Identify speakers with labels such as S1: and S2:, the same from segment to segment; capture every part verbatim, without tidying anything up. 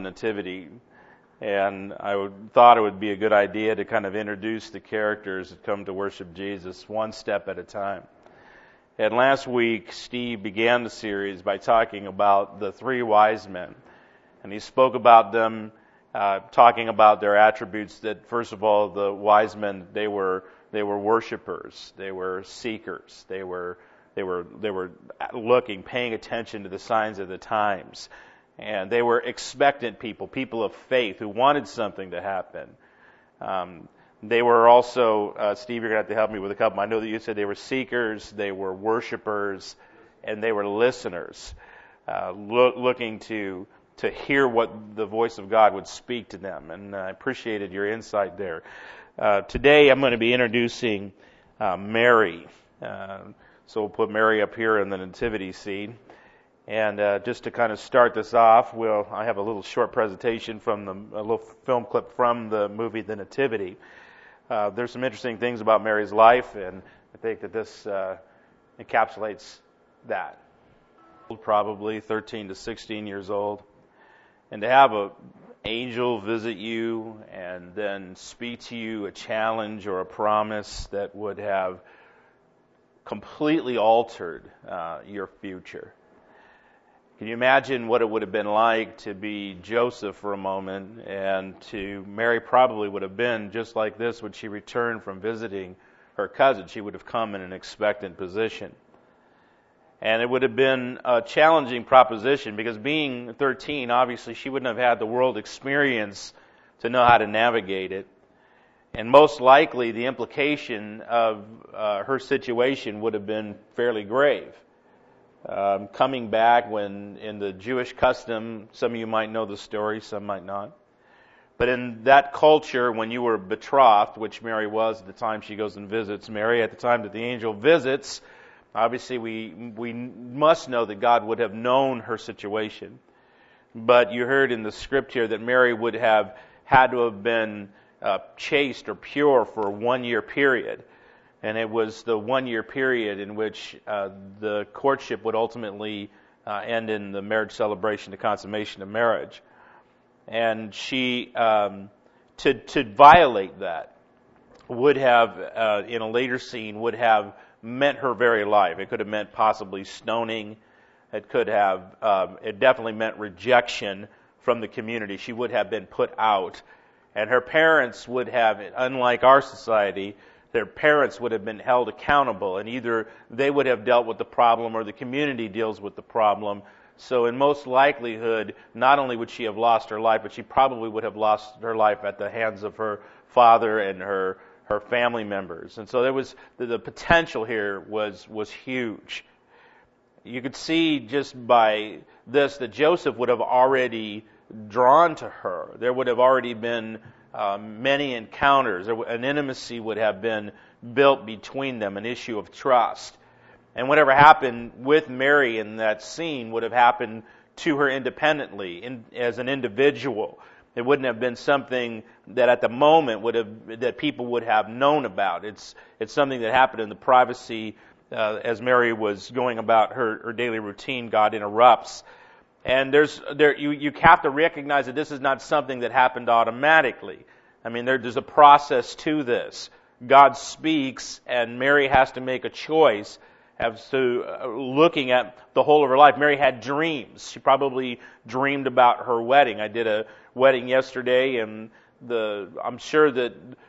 S1: Nativity, and I would, thought it would be a good idea to kind of introduce the characters that come to worship Jesus one step at a time. And last week, Steve began the series by talking about the three wise men, and he spoke about them, uh, talking about their attributes. That first of all, the wise men, they were they were worshipers, they were seekers, they were they were they were looking, paying attention to the signs of the times. And they were expectant people, people of faith who wanted something to happen. Um, they were also, uh, Steve, you're going to have to help me with a couple. I know that you said they were seekers, they were worshipers, and they were listeners, uh, lo- looking to to hear what the voice of God would speak to them. And I appreciated your insight there. Uh, today I'm going to be introducing uh, Mary. Uh, so we'll put Mary up here in the nativity scene. And uh, just to kind of start this off, we'll, I have a little short presentation from the, a little film clip from the movie The Nativity. Uh, there's some interesting things about Mary's life, and I think that this uh, encapsulates that. Probably thirteen to sixteen years old, and to have an angel visit you and then speak to you a challenge or a promise that would have completely altered uh, your future. Can you imagine what it would have been like to be Joseph for a moment, and to Mary probably would have been just like this when she returned from visiting her cousin. She would have come in an expectant position. And it would have been a challenging proposition because being thirteen, obviously she wouldn't have had the world experience to know how to navigate it. And most likely the implication of uh, her situation would have been fairly grave. Um, coming back when in the Jewish custom, some of you might know the story, some might not. But in that culture, when you were betrothed, which Mary was at the time she goes and visits Mary, at the time that the angel visits, obviously we we must know that God would have known her situation. But you heard in the script here that Mary would have had to have been uh, chaste or pure for a one-year period. And it was the one-year period in which uh, the courtship would ultimately uh, end in the marriage celebration, the consummation of marriage. And she, um, to to violate that, would have, uh, in a later scene, would have meant her very life. It could have meant possibly stoning. It could have, um, it definitely meant rejection from the community. She would have been put out. And her parents would have, unlike our society, their parents would have been held accountable, and either they would have dealt with the problem or the community deals with the problem. So in most likelihood, not only would she have lost her life, but she probably would have lost her life at the hands of her father and her her family members. And so there was the, the potential here was was huge. You could see just by this that Joseph would have already drawn to her. There would have already been Uh, many encounters. An intimacy would have been built between them, an issue of trust. And whatever happened with Mary in that scene would have happened to her independently, in, as an individual. It wouldn't have been something that at the moment would have that people would have known about. It's it's something that happened in the privacy uh, as Mary was going about her, her daily routine. God interrupts. And there's there you, you have to recognize that this is not something that happened automatically. I mean, there, there's a process to this. God speaks, and Mary has to make a choice as to uh, looking at the whole of her life. Mary had dreams. She probably dreamed about her wedding. I did a wedding yesterday, and the I'm sure that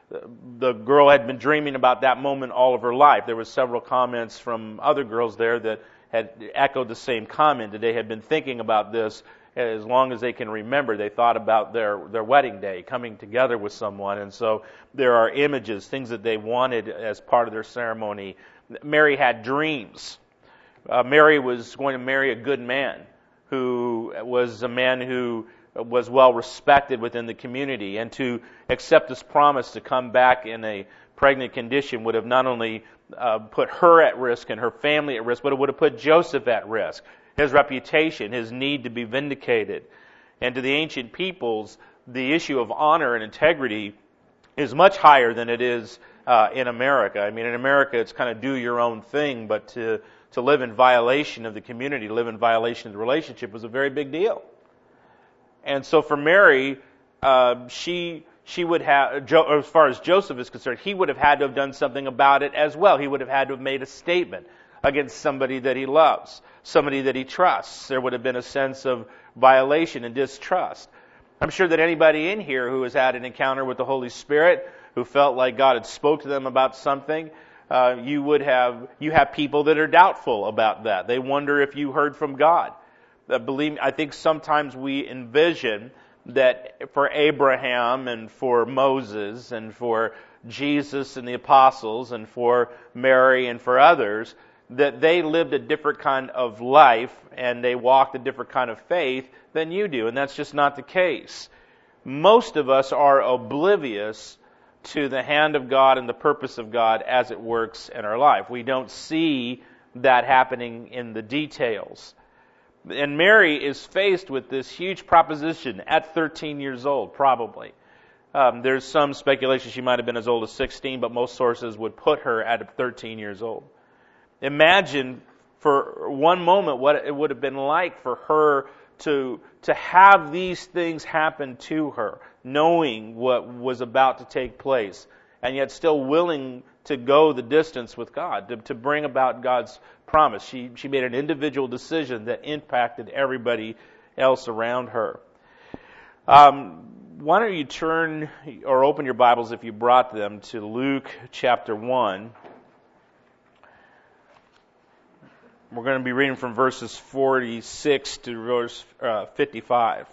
S1: the girl had been dreaming about that moment all of her life. There were several comments from other girls there that had echoed the same comment, that they had been thinking about this as long as they can remember. They thought about their, their wedding day, coming together with someone. And so there are images, things that they wanted as part of their ceremony. Mary had dreams. Uh, Mary was going to marry a good man who was a man who was well respected within the community. And to accept this promise to come back in a pregnant condition would have not only uh, put her at risk and her family at risk, but it would have put Joseph at risk. His reputation, his need to be vindicated. And to the ancient peoples, the issue of honor and integrity is much higher than it is uh, in America. I mean, in America, it's kind of do your own thing, but to, to live in violation of the community, to live in violation of the relationship was a very big deal. And so for Mary, uh, she she would have, as far as Joseph is concerned, he would have had to have done something about it as well. He would have had to have made a statement against somebody that he loves, somebody that he trusts. There would have been a sense of violation and distrust. I'm sure that anybody in here who has had an encounter with the Holy Spirit, who felt like God had spoke to them about something, uh, you would have you have people that are doubtful about that. They wonder if you heard from God. Uh, believe me, I think sometimes we envision that for Abraham and for Moses and for Jesus and the apostles and for Mary and for others, that they lived a different kind of life and they walked a different kind of faith than you do. And that's just not the case. Most of us are oblivious to the hand of God and the purpose of God as it works in our life. We don't see that happening in the details. And Mary is faced with this huge proposition at thirteen years old, probably. Um, there's some speculation she might have been as old as sixteen, but most sources would put her at thirteen years old. Imagine for one moment what it would have been like for her to to have these things happen to her, knowing what was about to take place, and yet still willing to go the distance with God, to, to bring about God's promise. She she made an individual decision that impacted everybody else around her. Um, why don't you turn or open your Bibles, if you brought them, to Luke chapter one. We're going to be reading from verses forty-six to verse uh, fifty-five.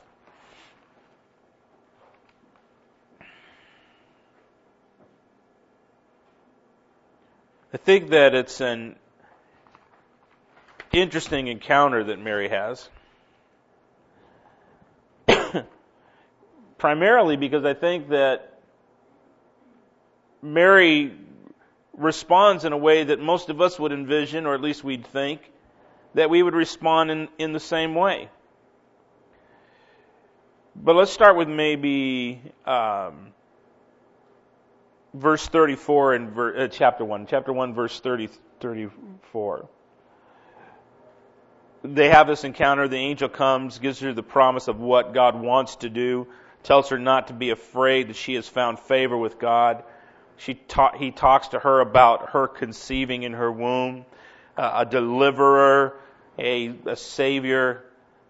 S1: I think that it's an interesting encounter that Mary has. Primarily because I think that Mary responds in a way that most of us would envision, or at least we'd think, that we would respond in, in the same way. But let's start with maybe um, verse thirty-four in ver, uh, chapter one. Chapter one, verse thirty, thirty-four. They have this encounter. The angel comes, gives her the promise of what God wants to do, tells her not to be afraid, that she has found favor with God. She ta- he talks to her about her conceiving in her womb, uh, a deliverer, a, a savior.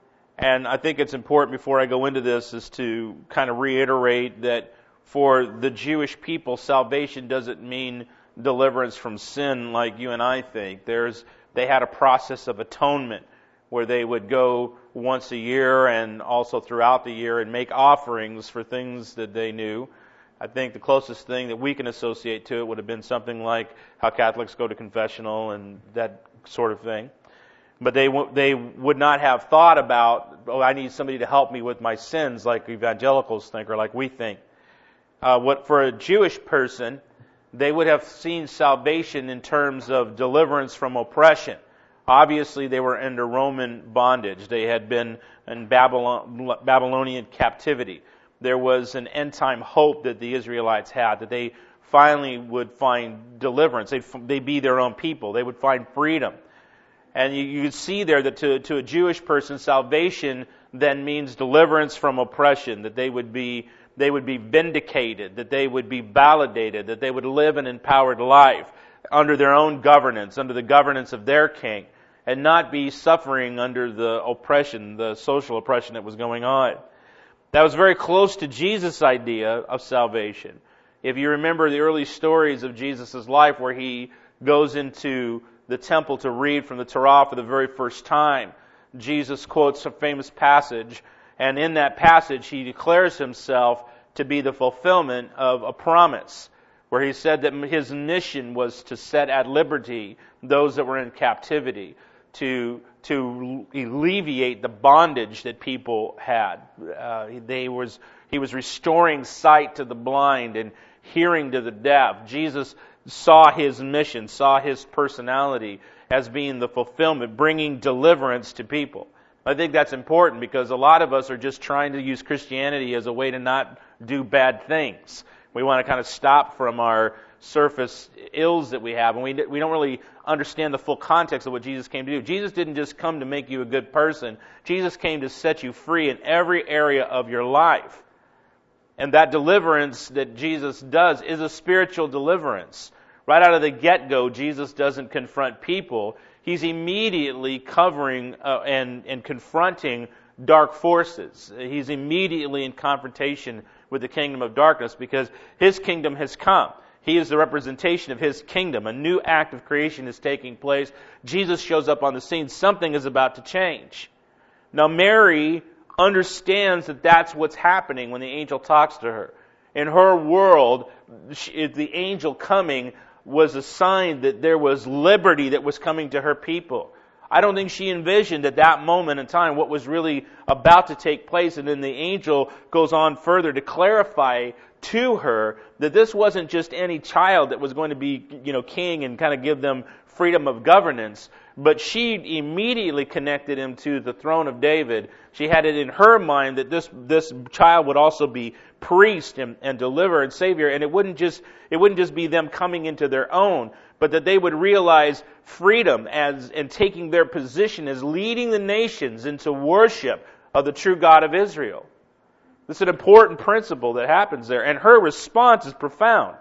S1: And I think it's important, before I go into this, is to kind of reiterate that for the Jewish people, salvation doesn't mean deliverance from sin like you and I think. There's they had a process of atonement where they would go once a year and also throughout the year and make offerings for things that they knew. I think the closest thing that we can associate to it would have been something like how Catholics go to confessional and that sort of thing. But they w- they would not have thought about, oh, I need somebody to help me with my sins, like evangelicals think or like we think. Uh, what for a Jewish person, they would have seen salvation in terms of deliverance from oppression. Obviously, they were under Roman bondage. They had been in Babylon, Babylonian captivity. There was an end-time hope that the Israelites had, that they finally would find deliverance. They'd, they'd be their own people. They would find freedom. And you, you see there that to, to a Jewish person, salvation then means deliverance from oppression, that they would be they would be vindicated, that they would be validated, that they would live an empowered life under their own governance, under the governance of their king, and not be suffering under the oppression, the social oppression that was going on. That was very close to Jesus' idea of salvation. If you remember the early stories of Jesus' life where he goes into the temple to read from the Torah for the very first time, Jesus quotes a famous passage, and in that passage he declares himself to be the fulfillment of a promise, where he said that his mission was to set at liberty those that were in captivity, to to alleviate the bondage that people had. Uh, they was he was restoring sight to the blind and hearing to the deaf. Jesus saw his mission, saw his personality as being the fulfillment, bringing deliverance to people. I think that's important because a lot of us are just trying to use Christianity as a way to not do bad things. We want to kind of stop from our surface ills that we have, and we we don't really understand the full context of what Jesus came to do. Jesus didn't just come to make you a good person. Jesus came to set you free in every area of your life. And that deliverance that Jesus does is a spiritual deliverance. Right out of the get-go, Jesus doesn't confront people. He's immediately covering uh, and, and confronting dark forces. He's immediately in confrontation with the kingdom of darkness because His kingdom has come. He is the representation of His kingdom. A new act of creation is taking place. Jesus shows up on the scene. Something is about to change. Now, Mary understands that that's what's happening when the angel talks to her. In her world, she, the angel coming was a sign that there was liberty that was coming to her people. I don't think she envisioned at that moment in time what was really about to take place. And then the angel goes on further to clarify to her that this wasn't just any child that was going to be, you know, king and kind of give them freedom of governance, but she immediately connected him to the throne of David. She had it in her mind that this this child would also be priest and, and deliverer and savior, and it wouldn't just it wouldn't just be them coming into their own, but that they would realize freedom as and taking their position as leading the nations into worship of the true God of Israel. This is an important principle that happens there, and her response is profound.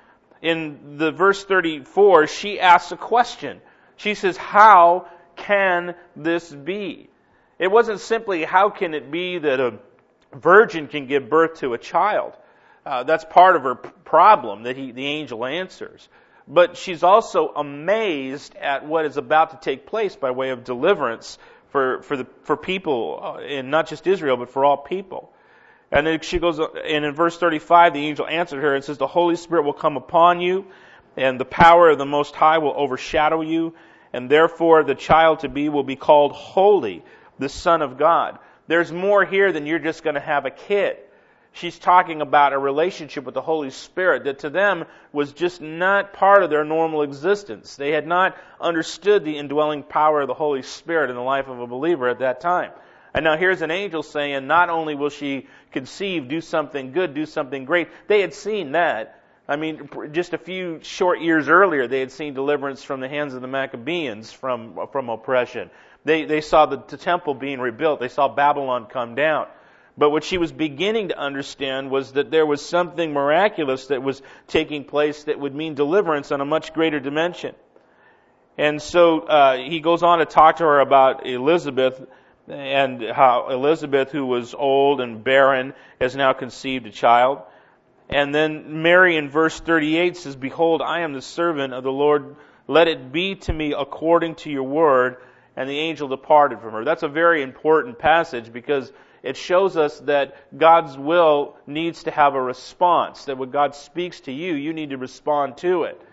S1: In the verse thirty-four, she asks a question. She says, "How can this be?" It wasn't simply, how can it be that a virgin can give birth to a child? Uh, that's part of her problem that he, the angel answers. But she's also amazed at what is about to take place by way of deliverance for, for, the, for people, and not just Israel, but for all people. And then she goes, and in verse thirty-five, the angel answered her and says, "The Holy Spirit will come upon you, and the power of the Most High will overshadow you, and therefore the child to be will be called Holy, the Son of God." There's more here than you're just going to have a kid. She's talking about a relationship with the Holy Spirit that to them was just not part of their normal existence. They had not understood the indwelling power of the Holy Spirit in the life of a believer at that time. And now here's an angel saying, not only will she conceive, do something good, do something great. They had seen that. I mean, just a few short years earlier, they had seen deliverance from the hands of the Maccabees from from oppression. They they saw the, the temple being rebuilt. They saw Babylon come down. But what she was beginning to understand was that there was something miraculous that was taking place that would mean deliverance on a much greater dimension. And so uh, he goes on to talk to her about Elizabeth, and how Elizabeth, who was old and barren, has now conceived a child. And then Mary in verse thirty-eight says, "Behold, I am the servant of the Lord. Let it be to me according to your word." And the angel departed from her. That's a very important passage because it shows us that God's will needs to have a response. That when God speaks to you, you need to respond to it.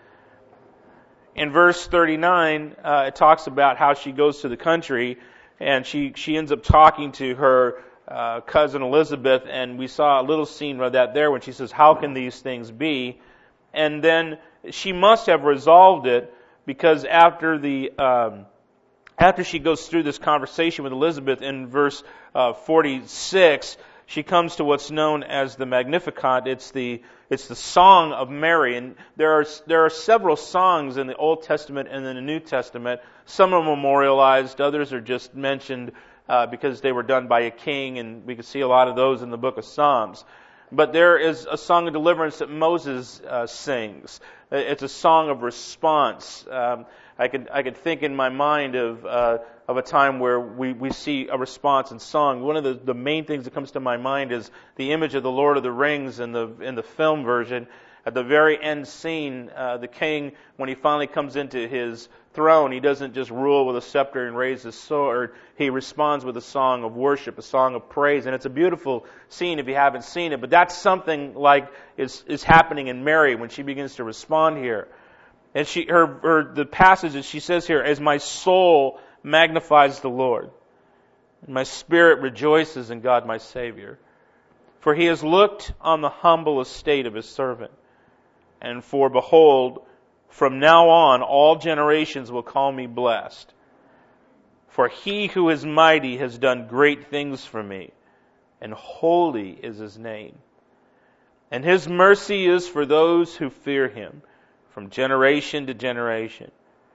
S1: In verse thirty-nine, uh, it talks about how she goes to the country, and she, she ends up talking to her uh, cousin Elizabeth, and we saw a little scene of that there when she says, "How can these things be?" And then she must have resolved it, because after the um, after she goes through this conversation with Elizabeth in verse uh, forty-six, she comes to what's known as the Magnificat. It's the it's the Song of Mary, and there are there are several songs in the Old Testament and in the New Testament. Some are memorialized, others are just mentioned uh, because they were done by a king, and we can see a lot of those in the book of Psalms. But there is a song of deliverance that Moses uh, sings. It's a song of response. Um, I could I could think in my mind of uh, of a time where we, we see a response in song. One of the, the main things that comes to my mind is the image of the Lord of the Rings in the in the film version. At the very end scene, uh, the king, when he finally comes into his throne, he doesn't just rule with a scepter and raise his sword. He responds with a song of worship, a song of praise. And it's a beautiful scene if you haven't seen it. But that's something like is, is happening in Mary when she begins to respond here. And she, her, her, the passage that she says here is, "My soul magnifies the Lord, and my spirit rejoices in God my Savior. For he has looked on the humble estate of his servant. And for behold, from now on all generations will call me blessed. For he who is mighty has done great things for me, and holy is his name." And His mercy is for those who fear Him from generation to generation.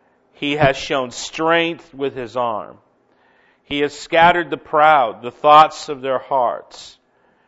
S1: He has shown strength with His arm. He has scattered the proud, the thoughts of their hearts.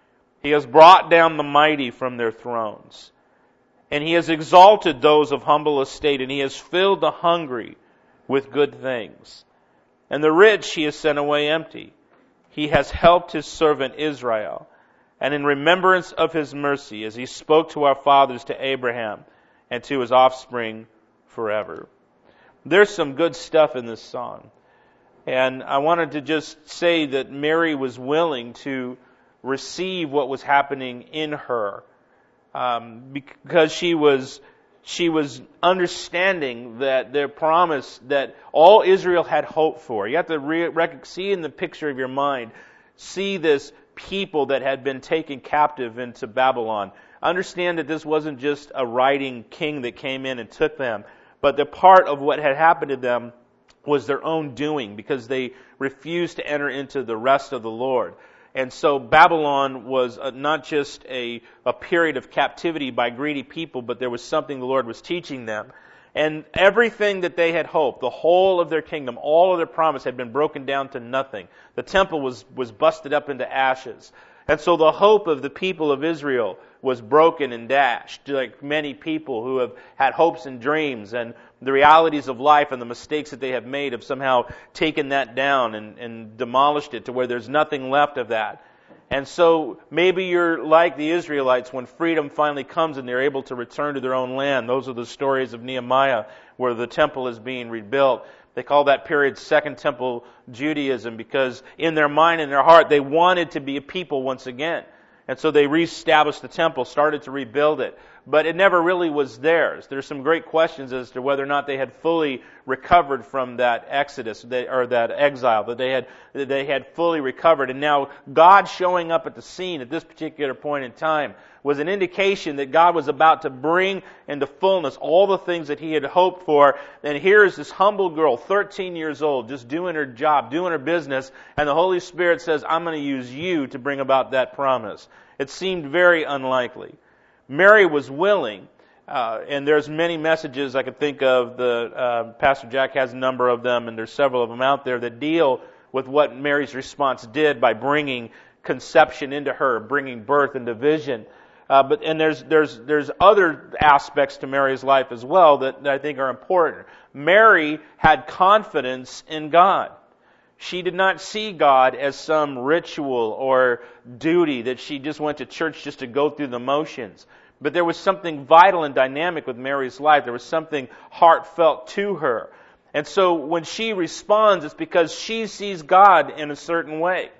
S1: He has brought down the mighty from their thrones. And He has exalted those of humble estate, and He has filled the hungry with good things. And the rich He has sent away empty. He has helped His servant Israel, and in remembrance of His mercy, as He spoke to our fathers, to Abraham, and to his offspring forever. There's some good stuff in this song. And I wanted to just say that Mary was willing to receive what was happening in her, um, because she was she was understanding that their promise that all Israel had hoped for. You have to re- rec- see in the picture of your mind, see this people that had been taken captive into Babylon. Understand that this wasn't just a writing king that came in and took them, but the part of what had happened to them was their own doing, because they refused to enter into the rest of the Lord. And so Babylon was not just a, a period of captivity by greedy people, but there was something the Lord was teaching them. And everything that they had hoped, the whole of their kingdom, all of their promise had been broken down to nothing. The temple was, was busted up into ashes. And so the hope of the people of Israel was broken and dashed, like many people who have had hopes and dreams, and the realities of life and the mistakes that they have made have somehow taken that down and, and demolished it to where there's nothing left of that. And so maybe you're like the Israelites when freedom finally comes and they're able to return to their own land. Those are the stories of Nehemiah, where the temple is being rebuilt. They call that period Second Temple Judaism, because in their mind and their heart they wanted to be a people once again. And so they reestablished the temple, started to rebuild it. But it never really was theirs. There's some great questions as to whether or not they had fully recovered from that exodus, or that exile, that they had that they had fully recovered. And now God showing up at the scene at this particular point in time was an indication that God was about to bring into fullness all the things that He had hoped for. And here is this humble girl, thirteen years old, just doing her job, doing her business, and the Holy Spirit says, I'm going to use you to bring about that promise. It seemed very unlikely. Mary was willing, uh, and there's many messages I could think of. The uh, Pastor Jack has a number of them, and there's several of them out there that deal with what Mary's response did by bringing conception into her, bringing birth into vision. Uh, but and there's there's there's other aspects to Mary's life as well that, that I think are important. Mary had confidence in God. She did not see God as some ritual or duty that she just went to church just to go through the motions. But there was something vital and dynamic with Mary's life. There was something heartfelt to her. And so when she responds, it's because she sees God in a certain way.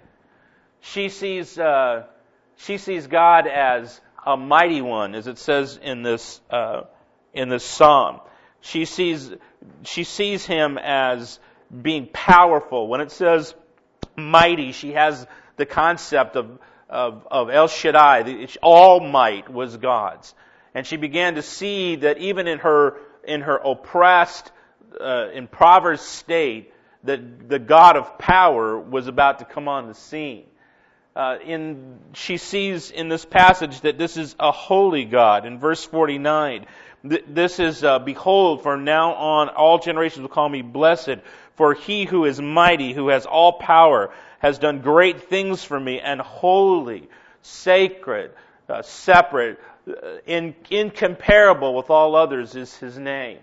S1: She sees uh, she sees God as a mighty one, as it says in this uh, in this psalm. She sees she sees Him as being powerful. When it says mighty, she has the concept of, of, of El Shaddai. All might was God's. And she began to see that even in her, in her oppressed, uh, impoverished state, that the God of power was about to come on the scene. Uh, in, she sees in this passage that this is a holy God. In verse forty-nine, th- this is, uh, behold, from now on all generations will call me blessed, for He who is mighty, who has all power, has done great things for me, and holy, sacred, uh, separate, uh, in, incomparable with all others is His name.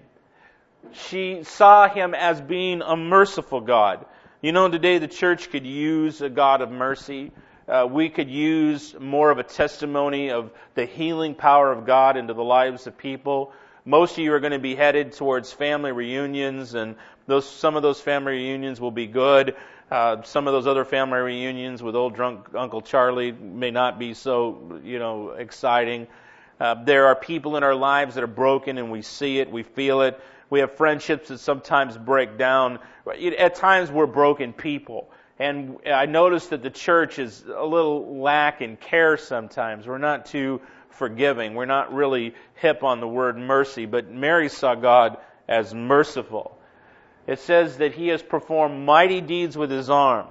S1: She saw Him as being a merciful God. You know, today the church could use a God of mercy. Uh, we could use more of a testimony of the healing power of God into the lives of people. Most of you are going to be headed towards family reunions, and those some of those family reunions will be good. Uh, some of those other family reunions with old drunk Uncle Charlie may not be so, you know, exciting. Uh, there are people in our lives that are broken, and we see it, we feel it. We have friendships that sometimes break down. At times we're broken people. And I notice that the church is a little lack in care sometimes. We're not too forgiving. We're not really hip on the word mercy. But Mary saw God as merciful. It says that He has performed mighty deeds with His arm.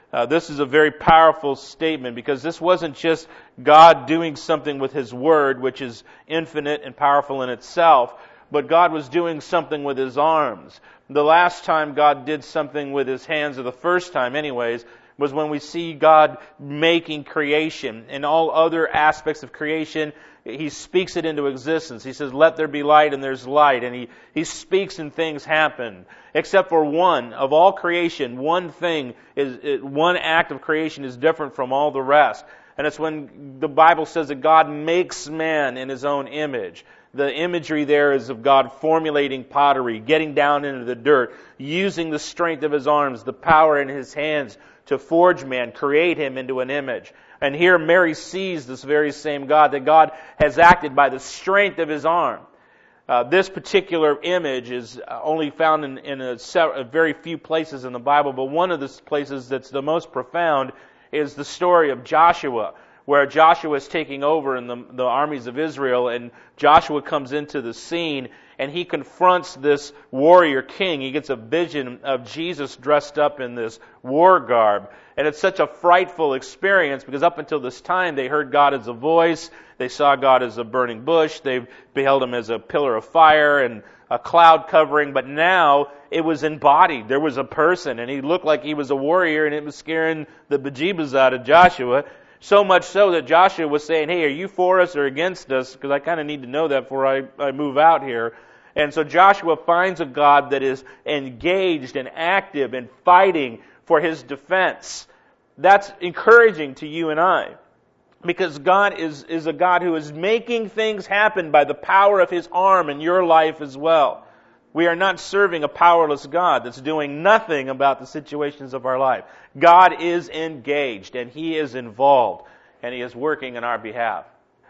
S1: Uh, this is a very powerful statement because this wasn't just God doing something with His Word, which is infinite and powerful in itself, but God was doing something with His arms. The last time God did something with His hands, or the first time anyways, was when we see God making creation. In all other aspects of creation, He speaks it into existence. He says, let there be light, and there's light. And He, he speaks and things happen. Except for one, of all creation, one thing, is one act of creation is different from all the rest. And it's when the Bible says that God makes man in His own image. The imagery there is of God formulating pottery, getting down into the dirt, using the strength of His arms, the power in His hands to forge man, create him into an image. And here Mary sees this very same God, that God has acted by the strength of His arm. Uh, this particular image is only found in, in a, a very few places in the Bible, but one of the places that's the most profound is the story of Joshua, where Joshua is taking over in the, the armies of Israel, and Joshua comes into the scene, and he confronts this warrior king. He gets a vision of Jesus dressed up in this war garb. And it's such a frightful experience because up until this time they heard God as a voice, they saw God as a burning bush, they beheld Him as a pillar of fire and a cloud covering, but now it was embodied. There was a person, and he looked like he was a warrior, and it was scaring the bejeebas out of Joshua. So much so that Joshua was saying, hey, are you for us or against us? Because I kind of need to know that before I, I move out here. And so Joshua finds a God that is engaged and active and fighting for His defense. That's encouraging to you and I. Because God is, is a God who is making things happen by the power of His arm in your life as well. We are not serving a powerless God that's doing nothing about the situations of our life. God is engaged and He is involved and He is working on our behalf.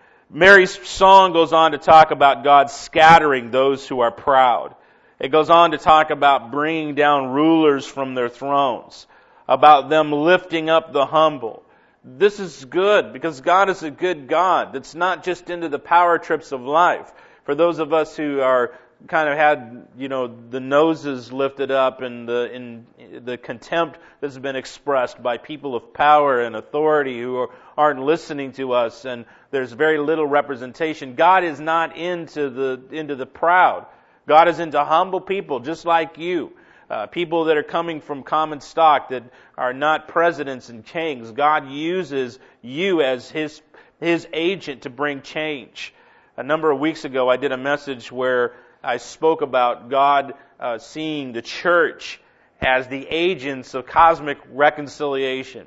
S1: Mary's song goes on to talk about God scattering those who are proud. It goes on to talk about bringing down rulers from their thrones, about them lifting up the humble. This is good because God is a good God that's not just into the power trips of life. For those of us who are kind of had, you know, the noses lifted up and the in the contempt that's been expressed by people of power and authority who are, aren't listening to us, and there's very little representation. God is not into the into the proud. God is into humble people just like you. Uh, people that are coming from common stock that are not presidents and kings. God uses you as His His agent to bring change. A number of weeks ago I did a message where I spoke about God uh, seeing the church as the agents of cosmic reconciliation.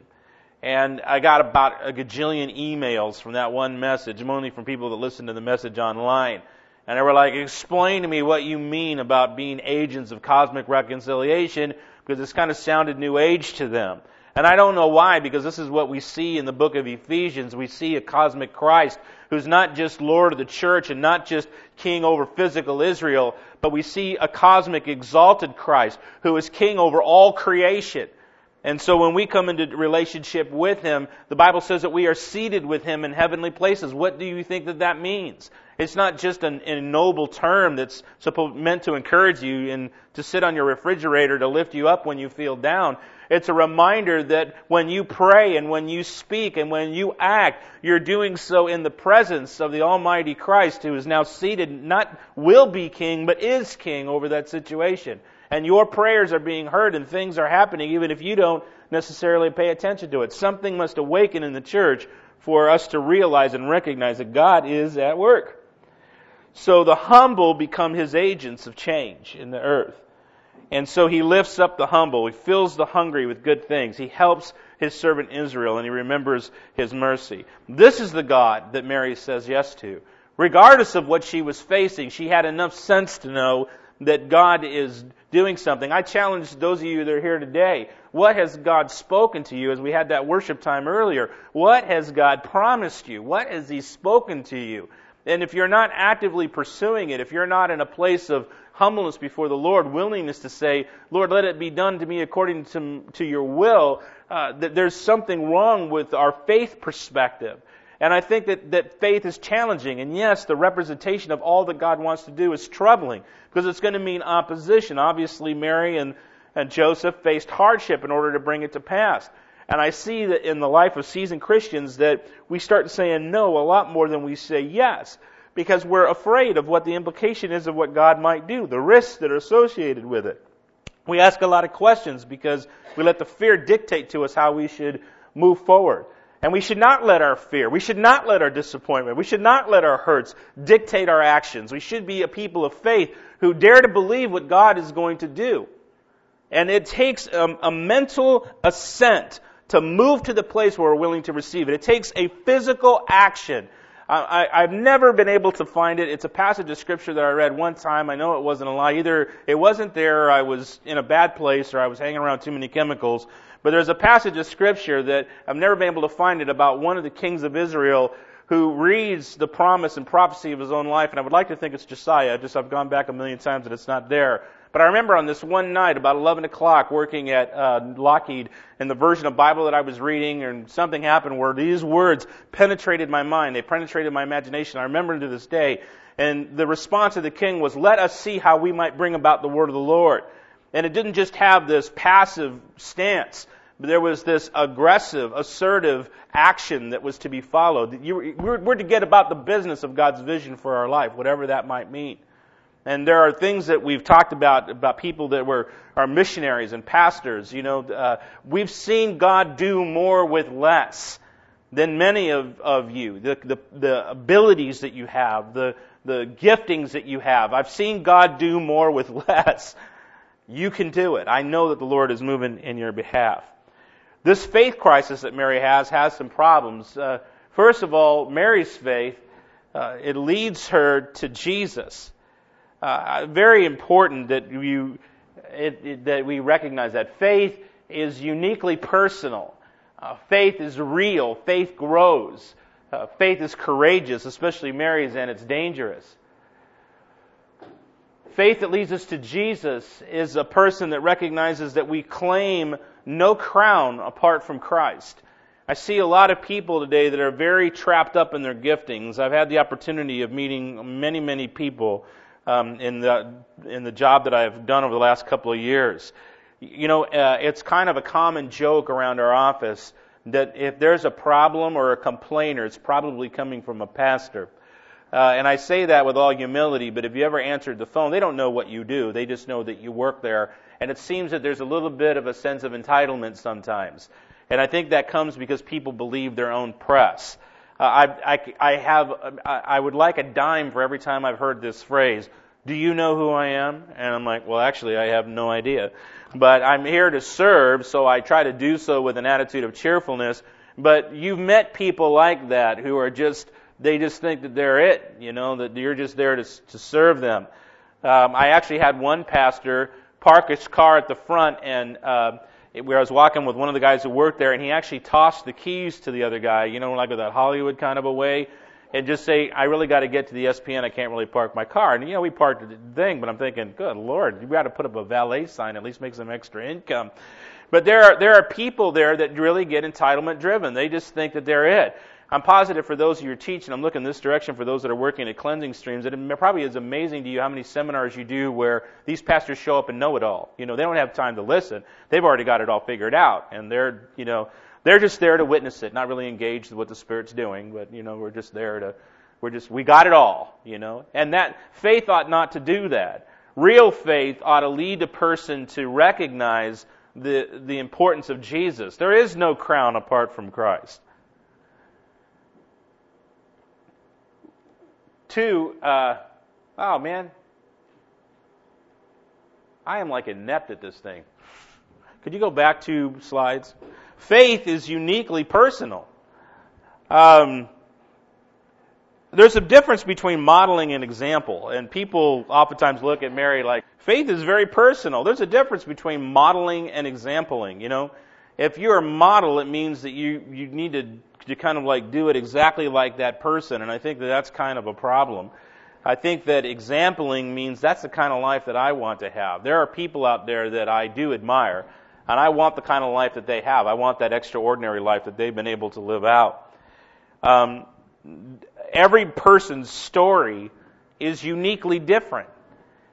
S1: And I got about a gajillion emails from that one message, mainly from people that listened to the message online. And they were like, explain to me what you mean about being agents of cosmic reconciliation, because this kind of sounded New Age to them. And I don't know why, because this is what we see in the book of Ephesians. We see a cosmic Christ who's not just Lord of the church and not just king over physical Israel, but we see a cosmic exalted Christ who is king over all creation. And so when we come into relationship with Him, the Bible says that we are seated with Him in heavenly places. What do you think that that means? It's not just an, a noble term that's supposed, meant to encourage you and to sit on your refrigerator to lift you up when you feel down. It's a reminder that when you pray and when you speak and when you act, you're doing so in the presence of the Almighty Christ, who is now seated, not will be king, but is king over that situation. And your prayers are being heard and things are happening even if you don't necessarily pay attention to it. Something must awaken in the church for us to realize and recognize that God is at work. So the humble become His agents of change in the earth. And so He lifts up the humble. He fills the hungry with good things. He helps His servant Israel, and He remembers His mercy. This is the God that Mary says yes to. Regardless of what she was facing, she had enough sense to know that God is doing something. I challenge those of you that are here today. What has God spoken to you as we had that worship time earlier? What has God promised you? What has He spoken to you? And if you're not actively pursuing it, if you're not in a place of humbleness before the Lord, willingness to say, Lord, let it be done to me according to, to your will, uh, that there's something wrong with our faith perspective. And I think that, that faith is challenging. And yes, the representation of all that God wants to do is troubling, because it's going to mean opposition. Obviously, Mary and, and Joseph faced hardship in order to bring it to pass. And I see that in the life of seasoned Christians that we start saying no a lot more than we say yes, because we're afraid of what the implication is of what God might do, the risks that are associated with it. We ask a lot of questions because we let the fear dictate to us how we should move forward. And we should not let our fear, we should not let our disappointment, we should not let our hurts dictate our actions. We should be a people of faith who dare to believe what God is going to do. And it takes a, a mental assent to move to the place where we're willing to receive it. It takes a physical action. I, I've never been able to find it. It's a passage of Scripture that I read one time. I know it wasn't a lie. Either it wasn't there, or I was in a bad place, or I was hanging around too many chemicals. But there's a passage of Scripture that I've never been able to find it about one of the kings of Israel who reads the promise and prophecy of his own life. And I would like to think it's Josiah. Just I've gone back a million times and it's not there. But I remember on this one night, about eleven o'clock, working at uh, Lockheed, in the version of Bible that I was reading, and something happened where these words penetrated my mind. They penetrated my imagination. I remember them to this day. And the response of the king was, "Let us see how we might bring about the word of the Lord." And it didn't just have this passive stance, but there was this aggressive, assertive action that was to be followed. You, we're, we're to get about the business of God's vision for our life, whatever that might mean. And there are things that we've talked about, about people that were are missionaries and pastors. You know, uh, we've seen God do more with less than many of, of you. The, the, the abilities that you have, the, the giftings that you have. I've seen God do more with less. You can do it. I know that the Lord is moving in your behalf. This faith crisis that Mary has has some problems. Uh, first of all, Mary's faith, uh, it leads her to Jesus. Uh, very important that you it, it, that we recognize that faith is uniquely personal. Uh, faith is real. Faith grows. Uh, faith is courageous, especially Mary's, and it's dangerous. Faith that leads us to Jesus is a person that recognizes that we claim no crown apart from Christ. I see a lot of people today that are very trapped up in their giftings. I've had the opportunity of meeting many, many people Um, in the in the job that I've done over the last couple of years. You know, uh, it's kind of a common joke around our office that if there's a problem or a complainer, it's probably coming from a pastor. Uh, and I say that with all humility, but if you ever answered the phone, they don't know what you do. They just know that you work there. And it seems that there's a little bit of a sense of entitlement sometimes. And I think that comes because people believe their own press. Uh, I, I, I have, I would like a dime for every time I've heard this phrase, "Do you know who I am?" And I'm like, well, actually, I have no idea. But I'm here to serve, so I try to do so with an attitude of cheerfulness. But you've met people like that who are just, they just think that they're it, you know, that you're just there to, to serve them. Um, I actually had one pastor park his car at the front, and uh, where I was walking with one of the guys who worked there, and he actually tossed the keys to the other guy, you know, like with that Hollywood kind of a way, and just say, "I really got to get to the S P N. I can't really park my car." And, you know, we parked the thing, but I'm thinking, good Lord, you've got to put up a valet sign, at least make some extra income. But there are, there are people there that really get entitlement driven. They just think that they're it. I'm positive for those of you who are teaching, I'm looking this direction for those that are working at cleansing streams, that it probably is amazing to you how many seminars you do where these pastors show up and know it all. You know, they don't have time to listen. They've already got it all figured out. And they're, you know, they're just there to witness it, not really engaged with what the Spirit's doing. But, you know, we're just there to, we're just, we got it all, you know. And that faith ought not to do that. Real faith ought to lead a person to recognize the, the importance of Jesus. There is no crown apart from Christ. Two, uh, oh man, I am like inept at this thing. Could you go back two slides? Faith is uniquely personal. Um, there's a difference between modeling and example, and people oftentimes look at Mary like, faith is very personal. There's a difference between modeling and exampling, you know. If you're a model, it means that you, you need to to kind of like do it exactly like that person, and I think that that's kind of a problem. I think that exampling means that's the kind of life that I want to have. There are people out there that I do admire, and I want the kind of life that they have. I want that extraordinary life that they've been able to live out. Um, every person's story is uniquely different.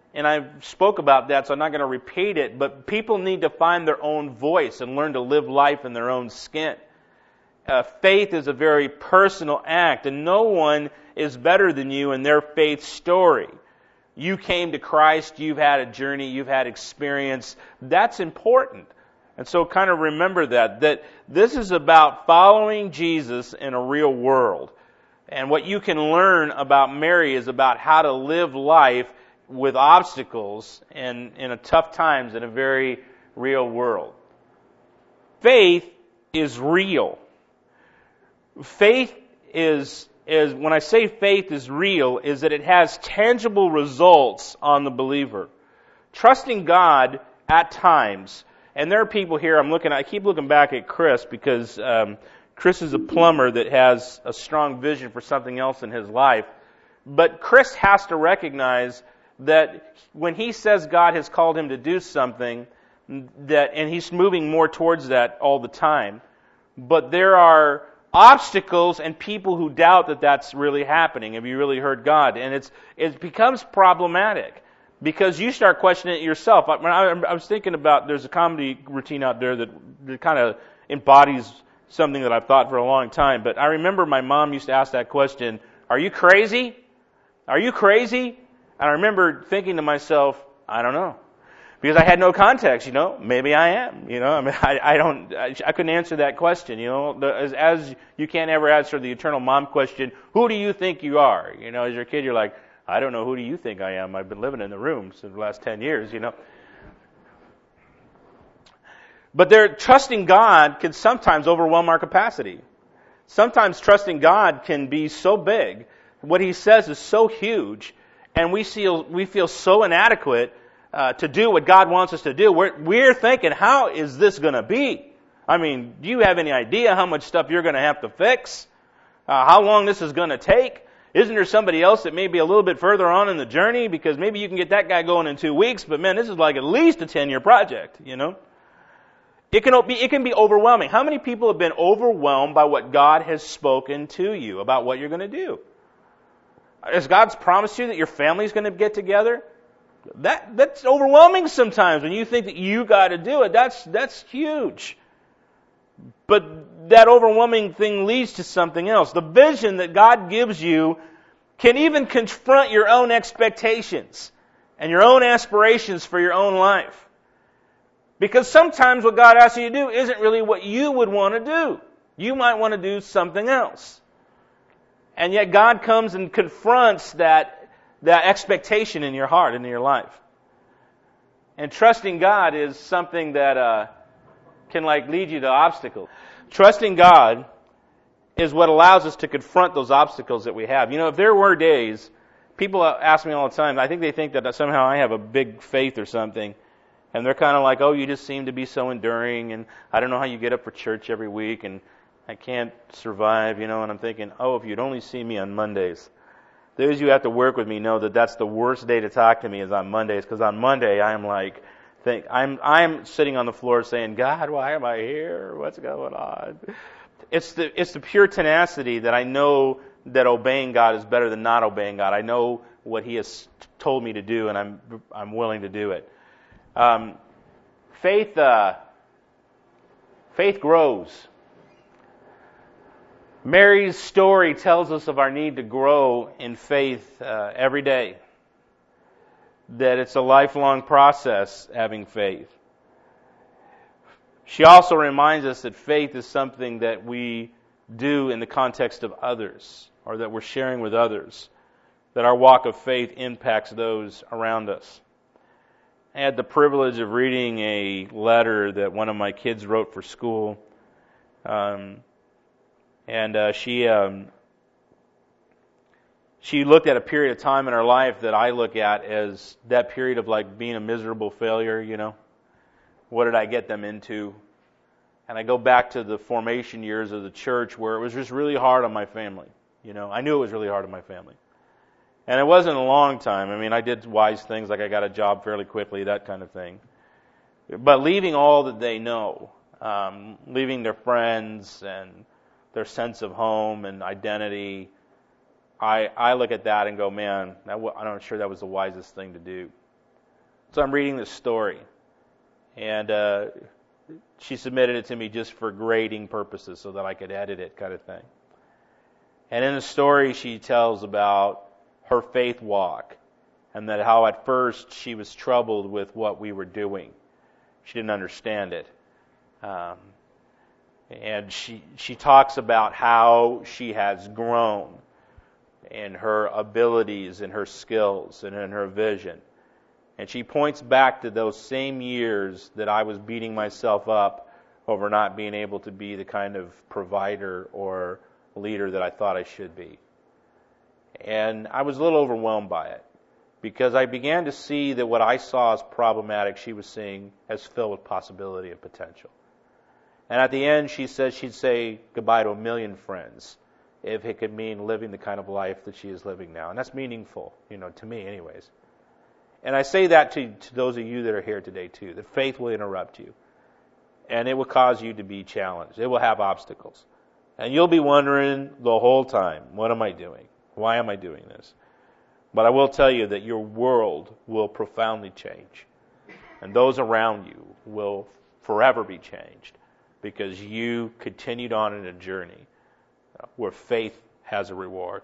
S1: and I spoke about that, so I'm not going to repeat it, but people need to find their own voice and learn to live life in their own skin. Uh, faith is a very personal act, and no one is better than you in their faith story. You came to Christ, you've had a journey, you've had experience. That's important. And so kind of remember that, that this is about following Jesus in a real world. And what you can learn about Mary is about how to live life with obstacles and in a tough times in a very real world. Faith is real. Faith is, is, when I say faith is real, is that it has tangible results on the believer. Trusting God at times, and there are people here, I'm looking, I keep looking back at Chris because um, Chris is a plumber that has a strong vision for something else in his life. But Chris has to recognize that when he says God has called him to do something, that, and he's moving more towards that all the time, but there are obstacles and people who doubt that that's really happening. Have you really heard God? And it's it becomes problematic because you start questioning it yourself. I, I, I was thinking about, there's a comedy routine out there that, that kind of embodies something that I've thought for a long time. But I remember my mom used to ask that question, "Are you crazy? Are you crazy?" And I remember thinking to myself, I don't know. Because I had no context, you know. Maybe I am, you know. I mean, I, I don't, I, I couldn't answer that question, you know. The, as, as you can't ever answer the eternal mom question, who do you think you are? You know, as your kid, you're like, I don't know, who do you think I am? I've been living in the room for the last ten years, you know. But there, trusting God can sometimes overwhelm our capacity. Sometimes trusting God can be so big, what He says is so huge, and we feel we feel so inadequate uh, to do what God wants us to do. We're, we're thinking, how is this going to be? I mean, do you have any idea how much stuff you're going to have to fix? Uh, how long this is going to take? Isn't there somebody else that may be a little bit further on in the journey? Because maybe you can get that guy going in two weeks, but man, this is like at least a ten-year project, you know? It can be, it can be overwhelming. How many people have been overwhelmed by what God has spoken to you about what you're going to do? Has God's promised you that your family's going to get together? That that's overwhelming sometimes when you think that you got to do it. That's that's huge. But that overwhelming thing leads to something else. The vision that God gives you can even confront your own expectations and your own aspirations for your own life. Because sometimes what God asks you to do isn't really what you would want to do. You might want to do something else. And yet God comes and confronts that, that expectation in your heart and in your life. And trusting God is something that uh, can like lead you to obstacles. Trusting God is what allows us to confront those obstacles that we have. You know, if there were days, people ask me all the time, I think they think that somehow I have a big faith or something. And they're kind of like, oh, you just seem to be so enduring, and I don't know how you get up for church every week, and I can't survive, you know. And I'm thinking, oh, if you'd only see me on Mondays. Those you have to work with me know that that's the worst day to talk to me is on Mondays, because on Monday I'm like, think I'm I'm sitting on the floor saying, God, why am I here? What's going on? It's the it's the pure tenacity that I know that obeying God is better than not obeying God. I know what He has told me to do, and I'm I'm willing to do it. Um, faith, uh, faith grows. Mary's story tells us of our need to grow in faith uh, every day. That it's a lifelong process having faith. She also reminds us that faith is something that we do in the context of others, or that we're sharing with others. That our walk of faith impacts those around us. I had the privilege of reading a letter that one of my kids wrote for school. Um, and uh, she um, she looked at a period of time in her life that I look at as that period of like being a miserable failure, you know. What did I get them into? And I go back to the formation years of the church where it was just really hard on my family. You know, I knew it was really hard on my family. And it wasn't a long time. I mean, I did wise things like I got a job fairly quickly, that kind of thing. But leaving all that they know, um, leaving their friends and their sense of home and identity, I I look at that and go, man, that w- I'm not sure that was the wisest thing to do. So I'm reading this story, and uh, she submitted it to me just for grading purposes so that I could edit it, kind of thing. And in the story, she tells about her faith walk, and that how at first she was troubled with what we were doing. She didn't understand it. Um, and she she talks about how she has grown in her abilities, in her skills, and in her vision. And she points back to those same years that I was beating myself up over not being able to be the kind of provider or leader that I thought I should be. And I was a little overwhelmed by it, because I began to see that what I saw as problematic, she was seeing as filled with possibility and potential. And at the end, she says she'd say goodbye to a million friends if it could mean living the kind of life that she is living now. And that's meaningful, you know, to me anyways. And I say that to, to those of you that are here today too, that faith will interrupt you. And it will cause you to be challenged. It will have obstacles. And you'll be wondering the whole time, what am I doing? Why am I doing this? But I will tell you that your world will profoundly change. And those around you will forever be changed, because you continued on in a journey where faith has a reward.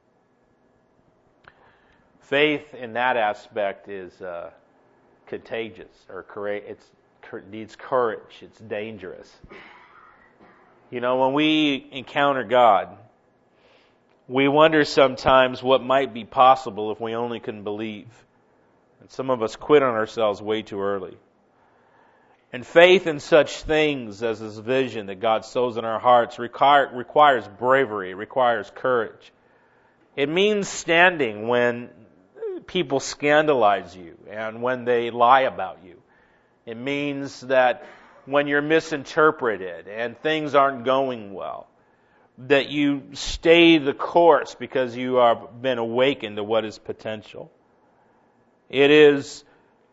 S1: Faith in that aspect is uh, contagious, or courage. It's, it needs courage. It's dangerous. You know, when we encounter God, we wonder sometimes what might be possible if we only can believe. And some of us quit on ourselves way too early. And faith in such things as this vision that God sows in our hearts require, requires bravery, it requires courage. It means standing when people scandalize you and when they lie about you. It means that when you're misinterpreted and things aren't going well, that you stay the course because you have been awakened to what is potential. It is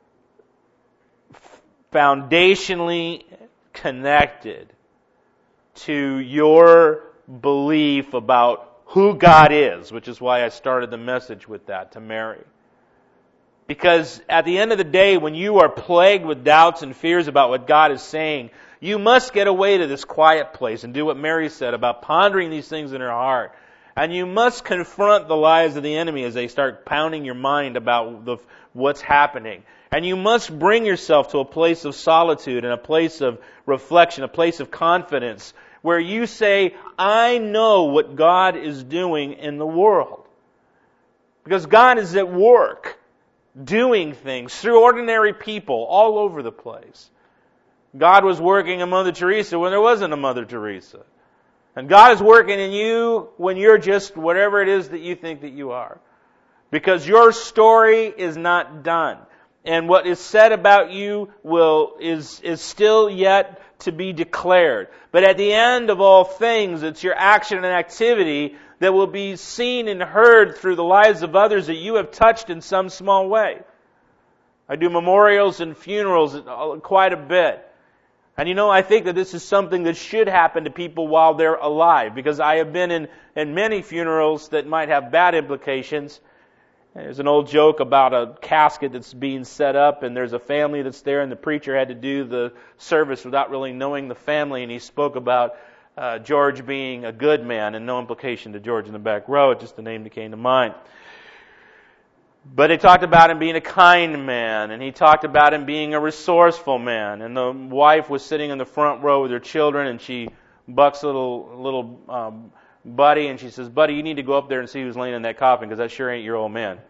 S1: foundationally connected to your belief about who God is, which is why I started the message with that, to Mary. Because at the end of the day, when you are plagued with doubts and fears about what God is saying, you must get away to this quiet place and do what Mary said about pondering these things in her heart. And you must confront the lies of the enemy as they start pounding your mind about the, what's happening. And you must bring yourself to a place of solitude and a place of reflection, a place of confidence, where you say, I know what God is doing in the world. Because God is at work, doing things through ordinary people all over the place. God was working in Mother Teresa when there wasn't a Mother Teresa. And God is working in you when you're just whatever it is that you think that you are. Because your story is not done. And what is said about you will is is still yet to be declared. But at the end of all things, it's your action and activity that will be seen and heard through the lives of others that you have touched in some small way. I do memorials and funerals quite a bit. And you know, I think that this is something that should happen to people while they're alive, because I have been in, in many funerals that might have bad implications. There's an old joke about a casket that's being set up, and there's a family that's there, and the preacher had to do the service without really knowing the family, and he spoke about uh, George being a good man, and no implication to George in the back row, it's just the name that came to mind. But he talked about him being a kind man, and he talked about him being a resourceful man. And the wife was sitting in the front row with her children, and she bucks little little um, Buddy, and she says, Buddy, you need to go up there and see who's laying in that coffin, because that sure ain't your old man.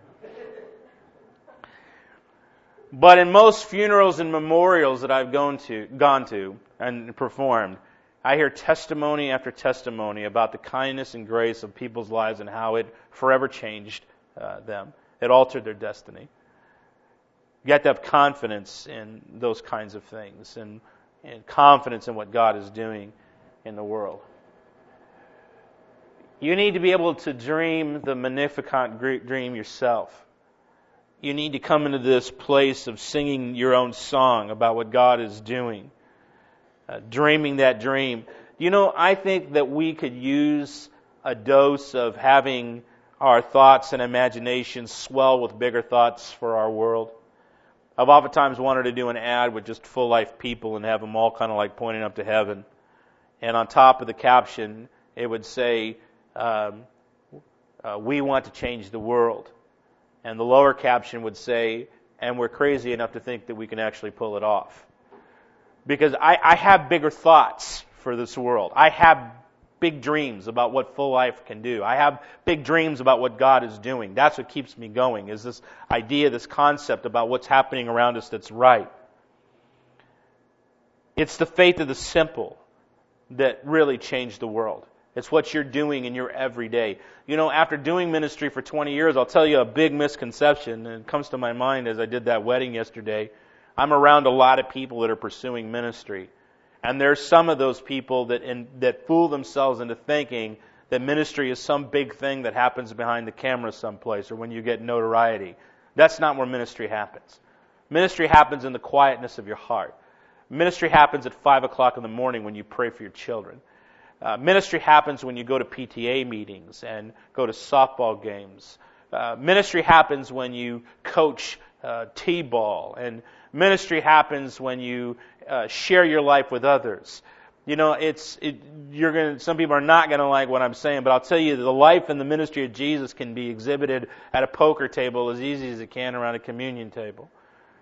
S1: But in most funerals and memorials that I've gone to, gone to and performed, I hear testimony after testimony about the kindness and grace of people's lives and how it forever changed uh, them. It altered their destiny. You have to have confidence in those kinds of things, and, and confidence in what God is doing in the world. You need to be able to dream the Magnificat dream yourself. You need to come into this place of singing your own song about what God is doing, uh, dreaming that dream. You know, I think that we could use a dose of having our thoughts and imaginations swell with bigger thoughts for our world. I've oftentimes wanted to do an ad with just full life people and have them all kind of like pointing up to heaven. And on top of the caption, it would say, um, uh, we want to change the world. And the lower caption would say, and we're crazy enough to think that we can actually pull it off. Because I, I have bigger thoughts for this world. I have big dreams about what full life can do. I have big dreams about what God is doing. That's what keeps me going, is this idea, this concept about what's happening around us that's right. It's the faith of the simple that really changed the world. It's what you're doing in your everyday. You know, after doing ministry for twenty years, I'll tell you a big misconception, and it comes to my mind as I did that wedding yesterday. I'm around a lot of people that are pursuing ministry. And there's some of those people that in, that fool themselves into thinking that ministry is some big thing that happens behind the camera someplace or when you get notoriety. That's not where ministry happens. Ministry happens in the quietness of your heart. Ministry happens at five o'clock in the morning when you pray for your children. Uh, ministry happens when you go to P T A meetings and go to softball games. Uh, ministry happens when you coach uh, T-ball, and ministry happens when you uh, share your life with others. You know, it's it, you're going. Some people are not going to like what I'm saying, but I'll tell you, the life and the ministry of Jesus can be exhibited at a poker table as easy as it can around a communion table.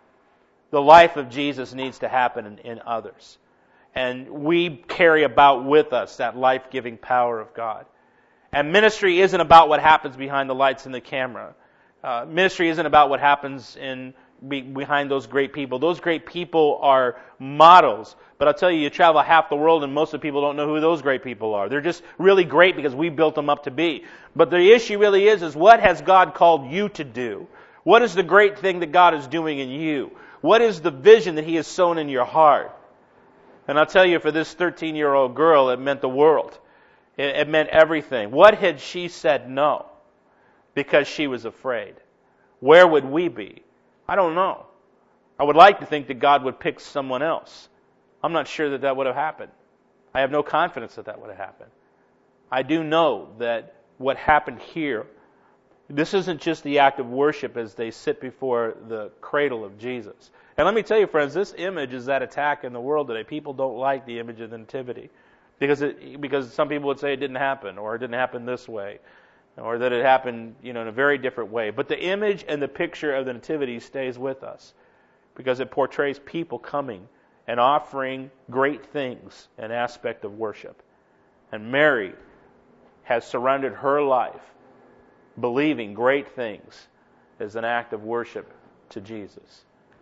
S1: The life of Jesus needs to happen in, in others. And we carry about with us that life-giving power of God. And ministry isn't about what happens behind the lights and the camera. Uh, ministry isn't about what happens in be, behind those great people. Those great people are models. But I'll tell you, you travel half the world and most of the people don't know who those great people are. They're just really great because we built them up to be. But the issue really is, is what has God called you to do? What is the great thing that God is doing in you? What is the vision that He has sown in your heart? And I'll tell you, for this thirteen-year-old girl, it meant the world. It, it meant everything. What had she said no? Because she was afraid. Where would we be? I don't know. I would like to think that God would pick someone else. I'm not sure that that would have happened. I have no confidence that that would have happened. I do know that what happened here, this isn't just the act of worship as they sit before the cradle of Jesus. And let me tell you, friends, this image is that attack in the world today. People don't like the image of the nativity because it, because some people would say it didn't happen, or it didn't happen this way, or that it happened, you know, in a very different way. But the image and the picture of the nativity stays with us because it portrays people coming and offering great things, an aspect of worship. And Mary has surrendered her life, believing great things, as an act of worship to Jesus.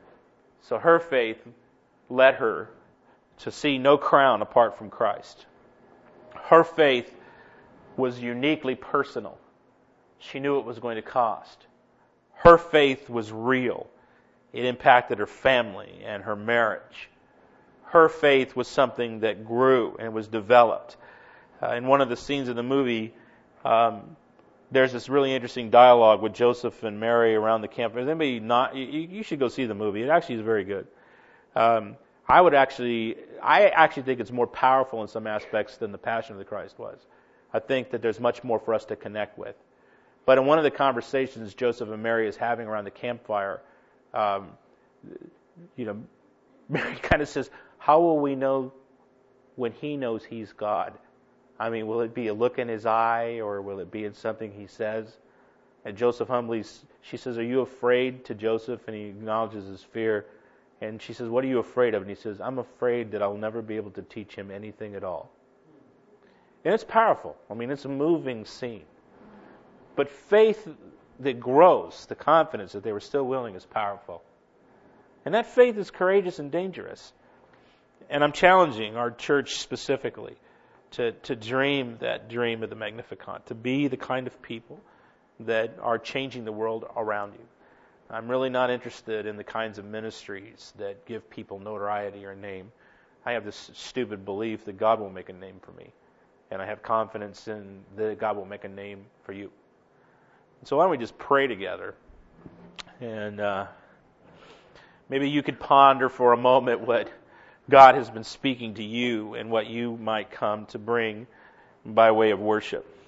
S1: So her faith led her to see no crown apart from Christ. Her faith was uniquely personal. She knew it was going to cost. Her faith was real. It impacted her family and her marriage. Her faith was something that grew and was developed. Uh, in one of the scenes of the movie, um, there's this really interesting dialogue with Joseph and Mary around the campfire. Is anybody not? You, you should go see the movie. It actually is very good. Um, I would actually, I actually think it's more powerful in some aspects than the Passion of the Christ was. I think that there's much more for us to connect with. But in one of the conversations Joseph and Mary is having around the campfire, um, you know, Mary kind of says, "How will we know when He knows He's God? I mean, will it be a look in His eye, or will it be in something He says?" And Joseph humbly, she says, "Are you afraid?" to Joseph, and he acknowledges his fear. And she says, "What are you afraid of?" And he says, "I'm afraid that I'll never be able to teach him anything at all." And it's powerful. I mean, it's a moving scene. But faith that grows, the confidence that they were still willing, is powerful. And that faith is courageous and dangerous. And I'm challenging our church specifically to, to dream that dream of the Magnificat, to be the kind of people that are changing the world around you. I'm really not interested in the kinds of ministries that give people notoriety or name. I have this stupid belief that God will make a name for me. And I have confidence in that God will make a name for you. So why don't we just pray together? And uh, maybe you could ponder for a moment what God has been speaking to you and what you might come to bring by way of worship.